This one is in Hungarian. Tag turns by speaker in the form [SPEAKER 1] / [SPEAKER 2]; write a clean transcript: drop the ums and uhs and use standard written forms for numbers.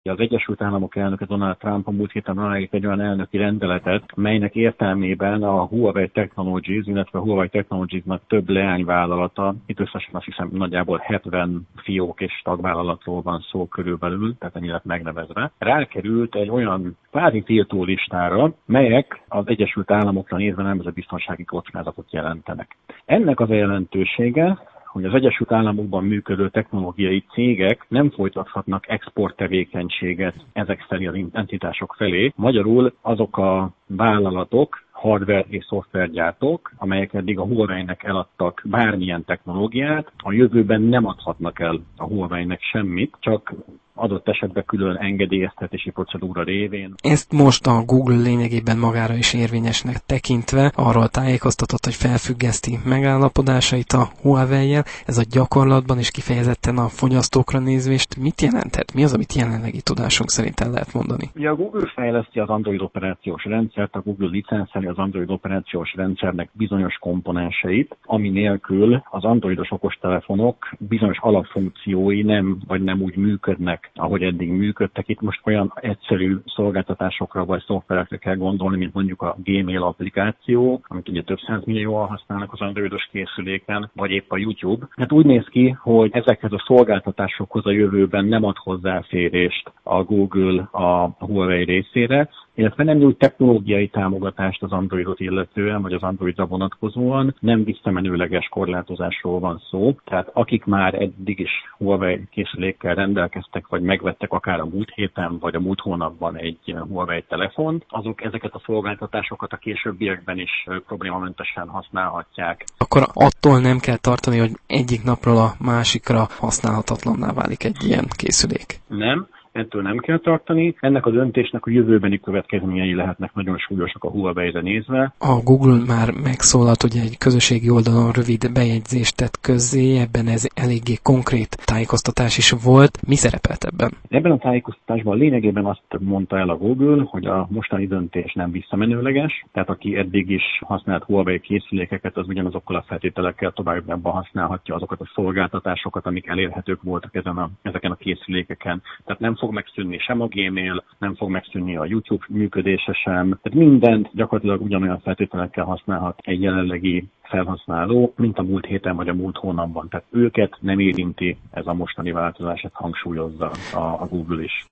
[SPEAKER 1] Az Egyesült Államok elnöke Donald Trump a múlt héten aláírt egy olyan elnöki rendeletet, melynek értelmében a Huawei Technologies, illetve a Huawei Technologies-nak több leányvállalata, itt összesen azt hiszem nagyjából 70 fiók és tagvállalatról van szó körülbelül, tehát ennyi lett megnevezve, rákerült egy olyan kvázi tiltó listára, melyek az Egyesült Államokra nézve nemzetbiztonsági kockázatot jelentenek. Ennek az a jelentősége, hogy az Egyesült Államokban működő technológiai cégek nem folytathatnak exporttevékenységet ezek felé az entitások felé. Magyarul azok a vállalatok, hardware és szoftvergyártók, amelyek eddig a Huawei-nek eladtak bármilyen technológiát, a jövőben nem adhatnak el a Huawei-nek semmit, csak adott esetben külön engedélyeztetési procedúra révén.
[SPEAKER 2] Ezt most a Google lényegében magára is érvényesnek tekintve arról tájékoztatott, hogy felfüggeszti megállapodásait a Huawei-jel. Ez a gyakorlatban és kifejezetten a fogyasztókra nézvést mit jelenthet? Mi az, amit jelenlegi tudásunk szerint el lehet mondani?
[SPEAKER 1] Ja, a Google fejleszti az Android operációs rendszert, a Google licenszeli az Android operációs rendszernek bizonyos komponenseit, ami nélkül az androidos okostelefonok bizonyos alapfunkciói nem úgy működnek, ahogy eddig működtek. Itt most olyan egyszerű szolgáltatásokra vagy szoftverekre kell gondolni, mint mondjuk a Gmail applikáció, amit ugye több 100 millióan használnak az androidos készüléken, vagy épp a YouTube. Hát úgy néz ki, hogy ezekhez a szolgáltatásokhoz a jövőben nem ad hozzáférést a Google a Huawei részére, illetve nem nyújt technológiai támogatást az Androidot illetően, vagy az Androidra vonatkozóan, nem visszamenőleges korlátozásról van szó. Tehát akik már eddig is Huawei készülékkel rendelkeztek, vagy megvettek akár a múlt héten, vagy a múlt hónapban egy Huawei telefont, azok ezeket a szolgáltatásokat a későbbiekben is problémamentesen használhatják.
[SPEAKER 2] Akkor attól nem kell tartani, hogy egyik napról a másikra használhatatlanná válik egy ilyen készülék?
[SPEAKER 1] Nem. Ettől nem kell tartani. Ennek a döntésnek a jövőbeni következményei lehetnek nagyon súlyosak a Huawei-re nézve.
[SPEAKER 2] A Google már megszólalt, hogy egy közösségi oldalon rövid bejegyzést tett közzé, ebben ez eléggé konkrét tájékoztatás is volt. Mi szerepelt ebben?
[SPEAKER 1] Ebben a tájékoztatásban lényegében azt mondta el a Google, hogy a mostani döntés nem visszamenőleges, tehát aki eddig is használt Huawei készülékeket, az ugyanazokkal a feltételekkel továbbában használhatja azokat a szolgáltatásokat, amik elérhetők voltak ezeken a készülékeken. Tehát nem fog megszűnni sem a Gmail, nem fog megszűnni a YouTube működése sem. Tehát mindent gyakorlatilag ugyanolyan feltételekkel használhat egy jelenlegi felhasználó, mint a múlt héten vagy a múlt hónapban. Tehát őket nem érinti ez a mostani változás, ezt hangsúlyozza a Google is.